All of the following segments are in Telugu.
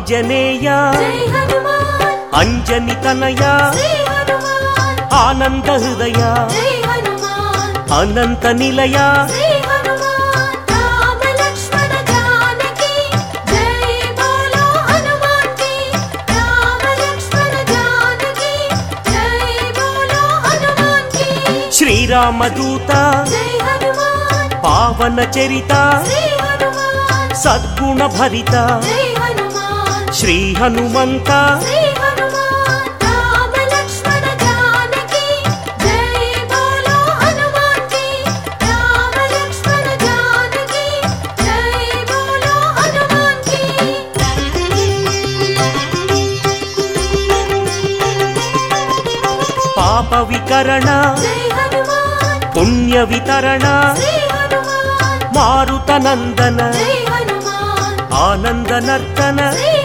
ఆంజనేయ అంజని తనయ ఆనంద హృదయ అనంత నిలయ శ్రీరామదూత పావన చరిత సద్గుణ భరిత శ్రీ హనుమంత పాప వికరణ పుణ్య వితరణ మారుత నందన ఆనంద నర్తన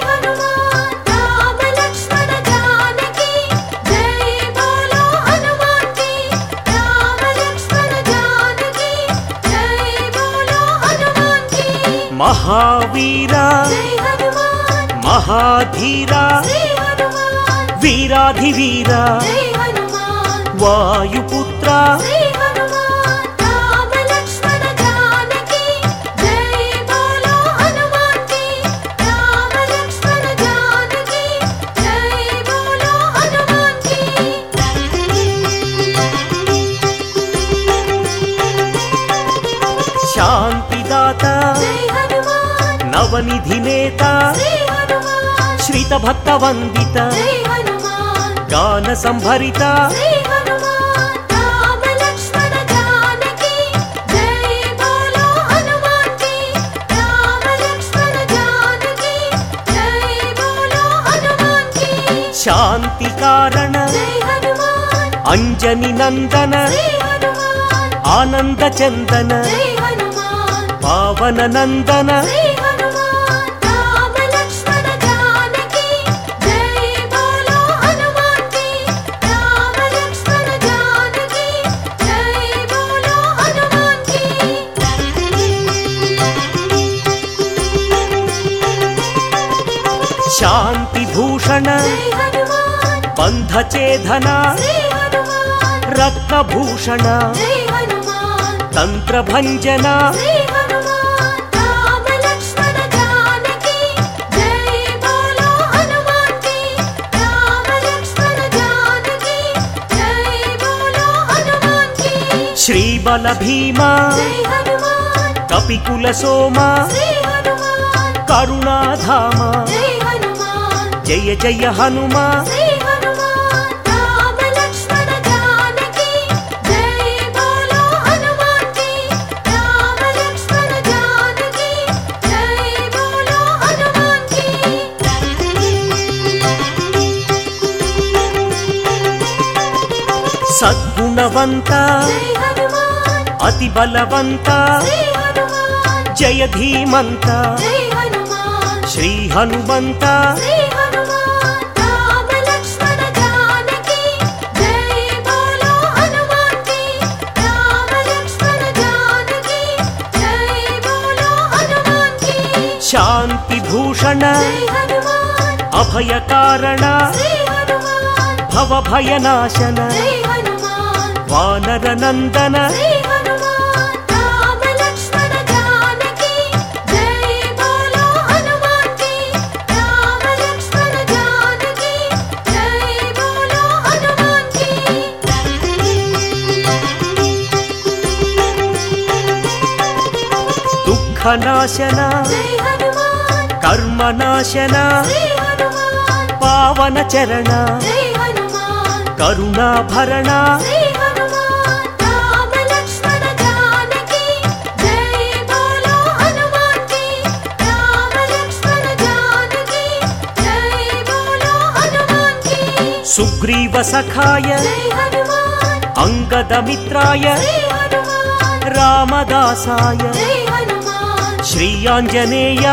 మహావీర మహాధీర వీరాధివీర వాయుపుత్ర శాంతిదాత నవనిధి నేత శ్రీత భక్త వందిత గాన సంభరిత శాంతి కారణ అంజని నందన ఆనంద చందన పావన నందన శాంతి భూషణ బంధచేధన రత్నభూషణ తంత్రభంజన శ్రీబల భీమ కపికుల సోమ కరుణాధామ జయ జయ హనుమ సద్గుణవంత అతి బలవంత జయ ధీమంత శ్రీ హనుమంత శాంతి భూషణ అభయ కారణ భవభయనాశన వానర నందన దుఃఖనాశన కర్మనాశన పావన చరణ కరుణాభరణ సుగ్రీవ సఖాయ అంగదమిత్రాయ రామదాసాయ శ్రీ ఆంజనేయ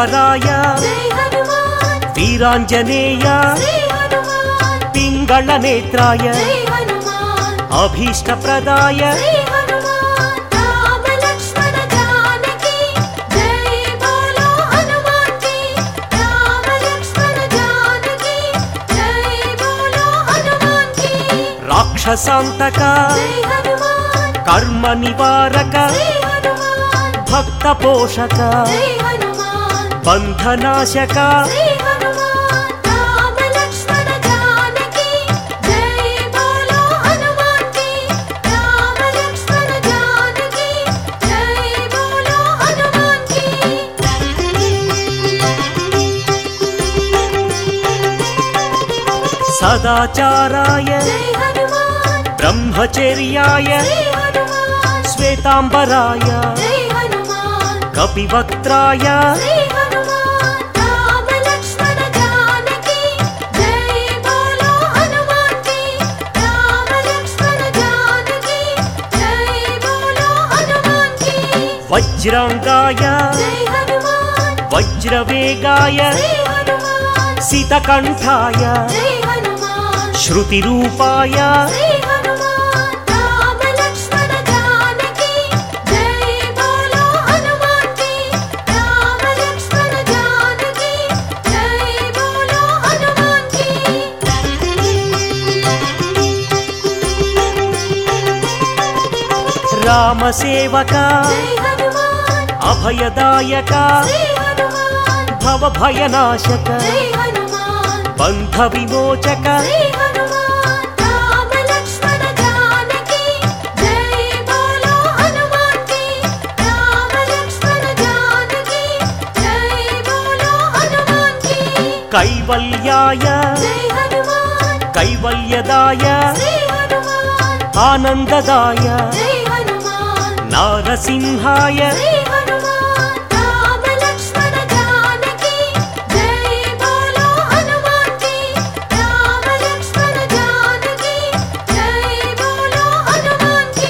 శంకరాయ జై హనుమాన్ వీరాంజనేయ శ్రీ హనుమాన్ పింగళ నేత్రాయ జై హనుమాన్ అభీష్టప్రదాయ శ్రీ హనుమాన్ రామ లక్ష్మణ జానకి జై బోలో హనుమాన్ కి రామ లక్ష్మణ జానకి జై బోలో హనుమాన్ కి రాక్షసాంతక జై హనుమాన్ కర్మ నివారక శ్రీ హనుమాన్ భక్త పోషక జై హనుమాన్ బంధనాశక శ్రీ హనుమాన్ రామ లక్ష్మణ జానకి జై బోలో హనుమాన్ కి రామ లక్ష్మణ జానకి జై బోలో హనుమాన్ కి సదాచారాయ జై హనుమాన్ బ్రహ్మచర్యాయ శ్రీ హనుమాన్ శ్వేతాంబరాయ జై హనుమాన్ కపివక్త్రాయ శ్రీ హనుమాన్ రామ లక్ష్మణ జానకి జై బోలో హనుమాన్ కి రామ లక్ష్మణ జానకి జై బోలో హనుమాన్ కి వజ్రాంగాయ జై హనుమాన్ వజ్రవేగాయ శ్రీ హనుమాన్ సితకంఠాయ జై హనుమాన్ శృతిరూపాయ శ్రీ హనుమాన్ రామ లక్ష్మణ జానకి జై బోలో హనుమాన్ కి రామ లక్ష్మణ జానకి జై బోలో హనుమాన్ కి రామసేవక జై హనుమాన్ అభయదాయక శ్రీ హనుమాన్ భవభయనాశక జై హనుమాన్ బంధ విమోచక శ్రీ హనుమాన్ రామ లక్ష్మణ జానకి జై బోలో హనుమాన్ కి రామ లక్ష్మణ జానకి జై బోలో హనుమాన్ కి కైవల్యాయ జై హనుమాన్ కైవల్యదాయ శ్రీ హనుమాన్ ఆనందదాయ జై హనుమాన్ నారసింహాయ శ్రీ హనుమాన్ రామ లక్ష్మణ జానకి జై బోలో హనుమాన్ కి రామ లక్ష్మణ జానకి జై బోలో హనుమాన్ కి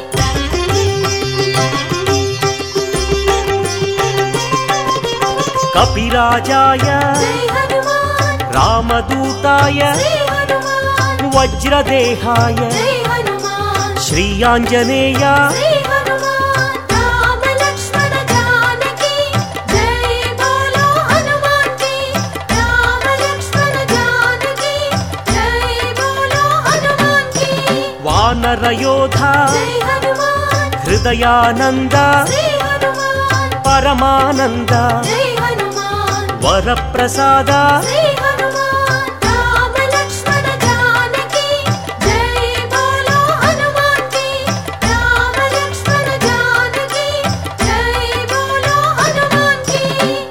కపిరాజాయ జై హనుమాన్ రామదూతాయ శ్రీ హనుమాన్ వజ్రదేహాయ జై హనుమాన్ శ్రీయాంజనేయ శ్రీ హనుమాన్ రామ లక్ష్మణ జానకి జై బోలో హనుమాన్ కి రామ లక్ష్మణ జానకి జై బోలో హనుమాన్ కి వానరయోధ జై హనుమాన్ హృదయానంద శ్రీ హనుమాన్ పరమానంద జై హనుమాన్ వరప్రసాద శ్రీ హనుమాన్ రామ లక్ష్మణ జానకి జై బోలో హనుమాన్ కి రామ లక్ష్మణ జానకి జై బోలో హనుమాన్ కి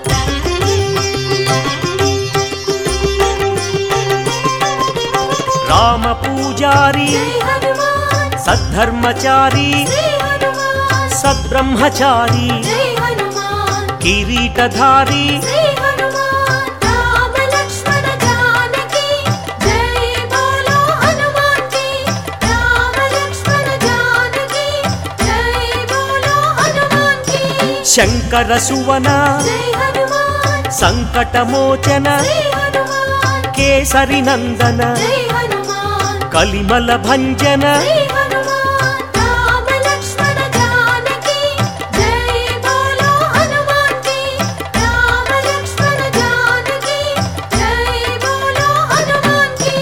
రామ పూజారి జై హనుమాన్ సద్ధర్మచారి శ్రీ హనుమాన్ సద్బ్రహ్మచారి జై హనుమాన్ కిరీటధారి శ్రీ హనుమాన్ రామ లక్ష్మణ జానకి జై బోలో హనుమాన్ కి రామ లక్ష్మణ జానకి జై బోలో హనుమాన్ కి శంకర సువన జై హనుమాన్ సంకటమోచన శ్రీ హనుమాన్ కేసరి నందన జై హనుమాన్ కలిమల భంజన శ్రీ హనుమాన్ రామ లక్ష్మణ జానకి జై బోలో హనుమాన్ కి రామ లక్ష్మణ జానకి జై బోలో హనుమాన్ కి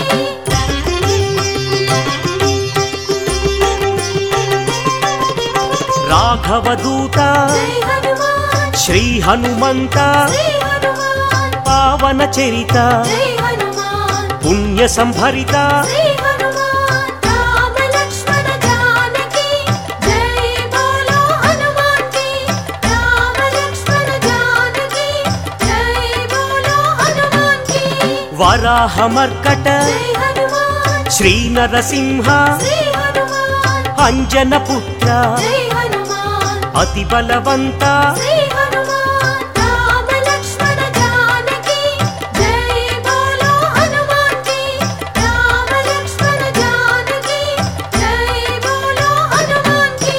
రాఘవదూత జై హనుమాన్ శ్రీ హనుమంత శ్రీ హనుమాన్ పావన చరిత జై హనుమాన్ పుణ్య సంభరిత శ్రీ హనుమాన్ రామ లక్ష్మణ జానకి జై బోలో హనుమాన్ కి రామ లక్ష్మణ జానకి జై బోలో హనుమాన్ కి వరాహమర్కట జై హనుమాన్ శ్రీ నరసింహ శ్రీ హనుమాన్ అంజన పుత్ర జై హనుమాన్ అతి బలవంత శ్రీ హనుమాన్ రామ లక్ష్మణ జానకి జై బోలో హనుమాన్ కి రామ లక్ష్మణ జానకి జై బోలో హనుమాన్ కి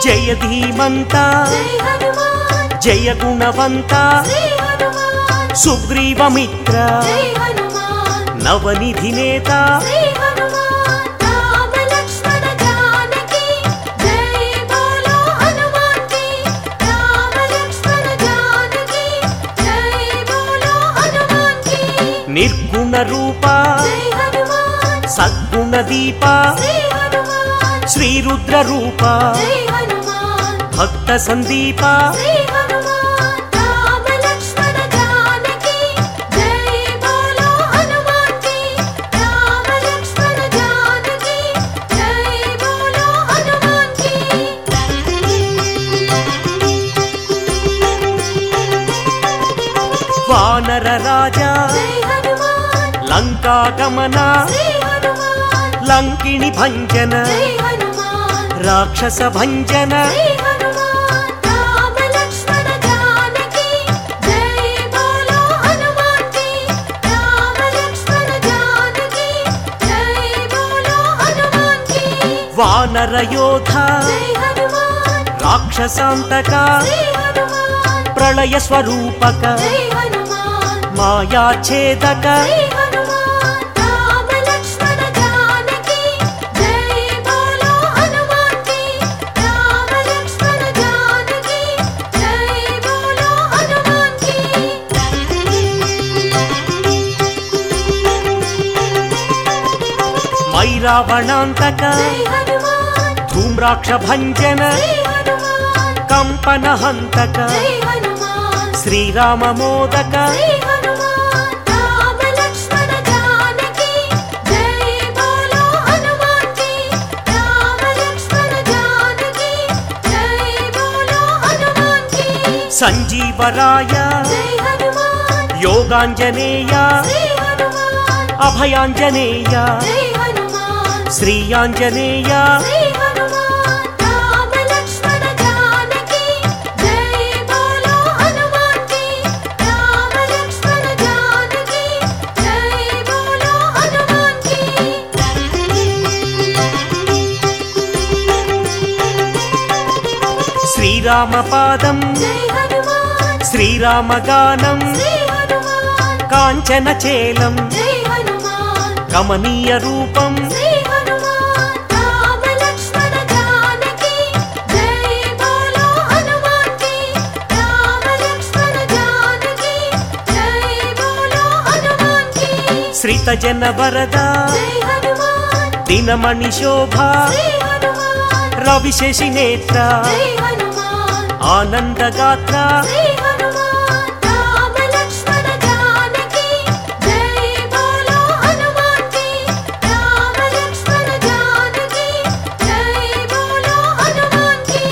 జయ ధీమంత జై హనుమాన్ జయ గుణవంత శ్రీ హనుమాన్ సుగ్రీవమిత్ర జై హనుమాన్ నవనిధి నేత శ్రీ హనుమాన్ రామ లక్ష్మణ జానకి జై బోలో హనుమాన్ కి రామ లక్ష్మణ జానకి జై బోలో హనుమాన్ కి నిర్గుణ రూప జై హనుమాన్ సద్గుణ దీప శ్రీ హనుమాన్ శ్రీరుద్ర రూప జై హనుమాన్ భక్త సందీప శ్రీ హనుమాన్ రామ లక్ష్మణ జానకి జై బోలో హనుమాన్ కి రామ లక్ష్మణ జానకి జై బోలో హనుమాన్ కి వానర రాజా జై హనుమాన్ లంకా గమన శ్రీ హనుమాన్ లంకిణి భంజన జై హనుమాన్ రాక్షస భంజన శ్రీ హనుమాన్ రామ లక్ష్మణ జానకి జై బోలో హనుమాన్ కి రామ లక్ష్మణ జానకి జై బోలో హనుమాన్ కి వానర యోధ జై హనుమాన్ రాక్షసాంతక శ్రీ హనుమాన్ ప్రళయ స్వరూపక జై హనుమాన్ మాయాఛేదక శ్రీ హనుమాన్ రామ లక్ష్మణ జానకి జై బోలో హనుమాన్ కి రామ లక్ష్మణ జానకి జై బోలో హనుమాన్ కి మైరావణాంతక జై హనుమాన్ ధూమ్రాక్ష భంజన శ్రీ హనుమాన్ కంపన హంతక జై హనుమాన్ శ్రీరామ మోదక శ్రీ హనుమాన్ రామ లక్ష్మణ జానకి జై బోలో హనుమాన్ కి రామ లక్ష్మణ జానకి జై బోలో హనుమాన్ కి సంజీవరాయ జై హనుమాన్ యోగాంజనేయ శ్రీ హనుమాన్ అభయాంజనేయ జై హనుమాన్ శ్రీయాంజనేయ శ్రీ హనుమాన్ రామ లక్ష్మణ జానకి జై బోలో హనుమాన్ కి రామ లక్ష్మణ జానకి జై బోలో హనుమాన్ కి శ్రీరామ పాదం జై హనుమాన్ శ్రీరామ గానం శ్రీ హనుమాన్ కాంచన చేలం జై హనుమాన్ కమనీయ రూపం శ్రీ హనుమాన్ రామ లక్ష్మణ జానకి జై బోలో హనుమాన్ కి రామ లక్ష్మణ జానకి జై బోలో హనుమాన్ కి శ్రిత జన వరద జై హనుమాన్ దినమణి శోభ శ్రీ హనుమాన్ రవిశేషి నేత్ర జై హనుమాన్ ఆనందగాత్ర శ్రీ హనుమాన్ రామ లక్ష్మణ జానకి జై బోలో హనుమాన్ కి రామ లక్ష్మణ జానకి జై బోలో హనుమాన్ కి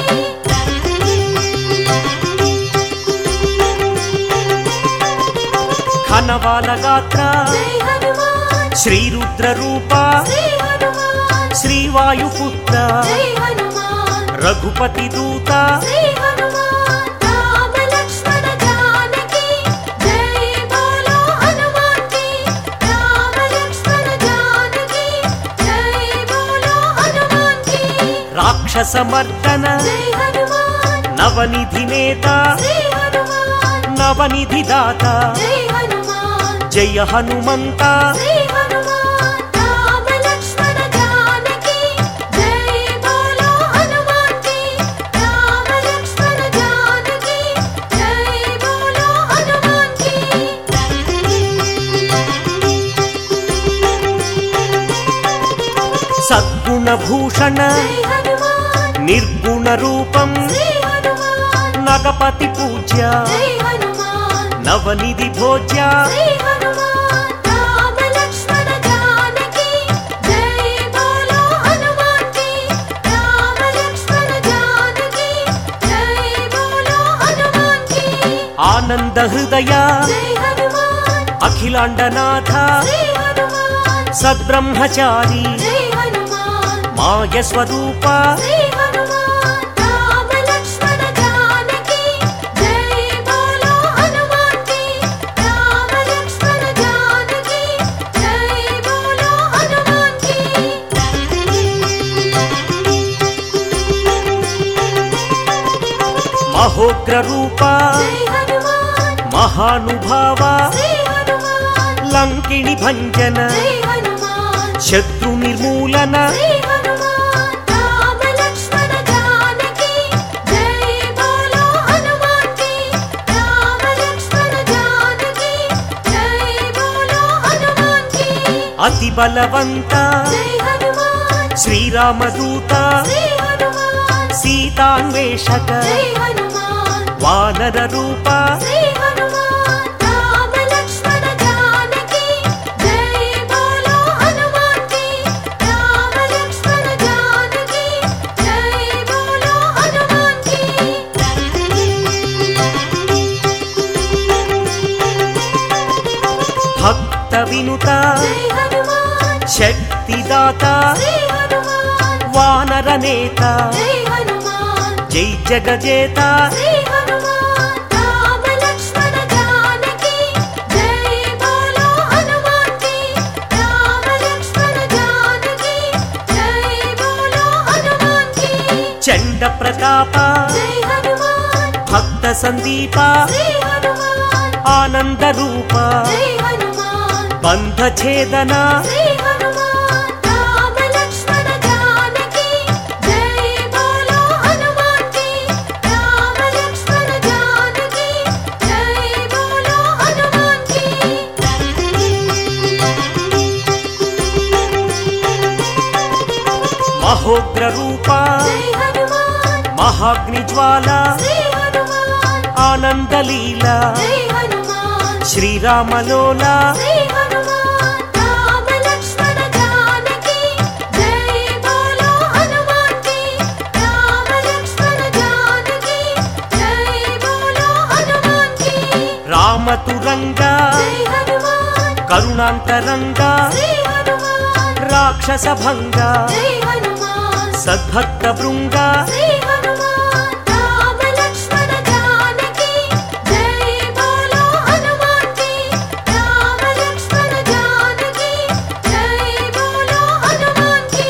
ఘనవాల గాత్ర జై హనుమాన్ శ్రీరుద్ర రూప శ్రీ హనుమాన్ శ్రీవాయుపుత్ర జై హనుమాన్ రఘుపతి దూత శ్రీ హనుమాన్ రామ లక్ష్మణ జానకి జై బోలో హనుమాన్ కి రామ లక్ష్మణ జానకి జై బోలో హనుమాన్ కి రాక్షసమర్దన జై హనుమాన్ నవనిధి నేత శ్రీ హనుమాన్ నవనిధి దాత జై హనుమాన్ జయ హనుమంత శ్రీ హనుమాన్ రామ లక్ష్మణ జానకి జై బోలో హనుమాన్ కి రామ లక్ష్మణ జానకి జై బోలో హనుమాన్ కి సద్గుణ భూషణ జై హనుమాన్ నిర్గుణ రూపం శ్రీ హనుమాన్ నగపతి పూజ్య జై హనుమాన్ నవనిధి భోజ్య శ్రీ హనుమాన్ రామ లక్ష్మణ జానకి జై బోలో హనుమాన్ కి రామ లక్ష్మణ జానకి జై బోలో హనుమాన్ కి ఆనంద హృదయ జై హనుమాన్ అఖిలాండనాథ శ్రీ హనుమాన్ సద్బ్రహ్మచారి జై హనుమాన్ మాయ స్వరూప శ్రీ హనుమాన్ రామ లక్ష్మణ జానకి జై బోలో హనుమాన్ కి రామ లక్ష్మణ జానకి జై బోలో హనుమాన్ కి అహోగ్ర రూప జై హనుమాన్ మహానుభావ శ్రీ హనుమాన్ లంకిణి భంజన జై హనుమాన్ శత్రు నిర్మూలన శ్రీ హనుమాన్ రామ లక్ష్మణ జానకి జై బోలో హనుమాన్ కి రామ లక్ష్మణ జానకి జై బోలో హనుమాన్ కి అతి బలవంత జై హనుమాన్ శ్రీరామదూత శ్రీ హనుమాన్ సీతాన్వేషక జై హనుమాన్ వానర రూప శ్రీ హనుమాన్ రామ లక్ష్మణ జానకి జై బోలో హనుమాన్ కి రామ లక్ష్మణ జానకి జై బోలో హనుమాన్ కి భక్త వినుత జై హనుమాన్ శక్తిదాత శ్రీ హనుమాన్ వానర నేత జై హనుమాన్ జై జగజేత శ్రీ హనుమాన్ రామ లక్ష్మణ జానకి జై బోలో హనుమాన్ కి రామ లక్ష్మణ జానకి జై బోలో హనుమాన్ కి చండ ప్రతాప జై హనుమాన్ భక్త సందీప శ్రీ హనుమాన్ ఆనంద రూప జై హనుమాన్ బంధ ఛేదన శ్రీ హనుమాన్ రామ లక్ష్మణ జానకి జై బోలో హనుమాన్ కి రామ లక్ష్మణ జానకి జై బోలో హనుమాన్ కి మహోగ్ర రూప జై హనుమాన్ మహాగ్ని జ్వాల శ్రీ హనుమాన్ ఆనంద లీల జై హనుమాన్ శ్రీరామలోల శ్రీ హనుమాన్ రామ లక్ష్మణ జానకి జై బోలో హనుమాన్ కి రామ లక్ష్మణ జానకి జై బోలో హనుమాన్ కి రామతురంగ జై హనుమాన్ కరుణాంతరంగ శ్రీ హనుమాన్ రాక్షస భంగ జై హనుమాన్ సద్భక్త బృంగ శ్రీ హనుమాన్ రామ లక్ష్మణ జానకి జై బోలో హనుమాన్ కి రామ లక్ష్మణ జానకి జై బోలో హనుమాన్ కి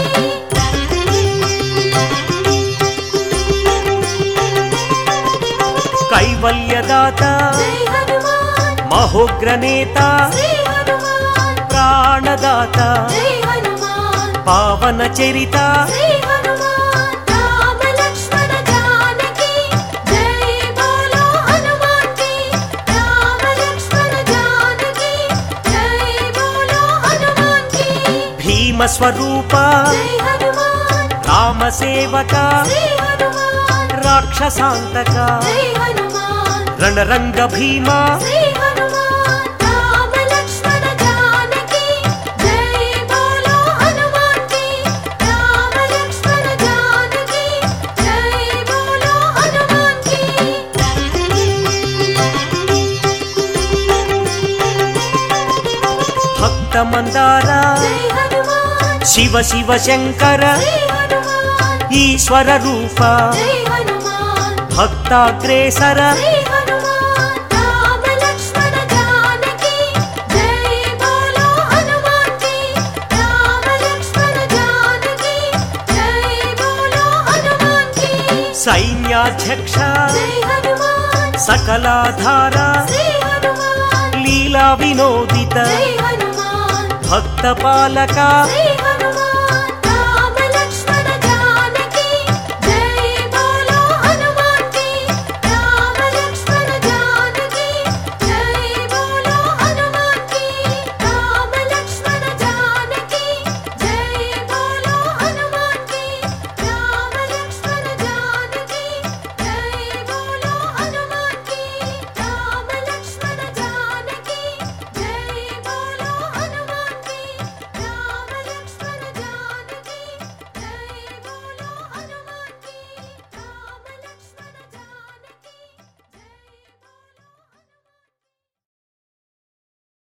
కైవల్యదాత జై హనుమాన్ మహోగ్ర నేత శ్రీ హనుమాన్ ప్రాణదాత జై హనుమాన్ పావన చరిత శ్రీ హనుమాన్ రామ లక్ష్మణ జానకి జై బోలో హనుమాన్ కి రామ లక్ష్మణ జానకి జై బోలో హనుమాన్ కి భీమ స్వరూప జై హనుమాన్ రామ సేవక శ్రీ హనుమాన్ రాక్షసాంతక జై హనుమాన్ రణరంగ భీమ శ్రీ హనుమాన్ రామ లక్ష్మణ జానకి జై బోలో హనుమాన్ కి రామ లక్ష్మణ జానకి జై బోలో హనుమాన్ కి భక్త మందార జై హనుమాన్ శివ శివ శంకర శ్రీ హనుమాన్ ఈశ్వర రూప జై హనుమాన్ భక్తాగ్రేసర శ్రీ హనుమాన్ రామ లక్ష్మణ జానకి జై బోలో హనుమాన్ కి రామ లక్ష్మణ జానకి జై బోలో హనుమాన్ కి సైన్యాధ్యక్ష జై హనుమాన్ సకలాధార శ్రీ హనుమాన్ లీలా వినోదిత జై హనుమాన్ భక్త పాలక శ్రీ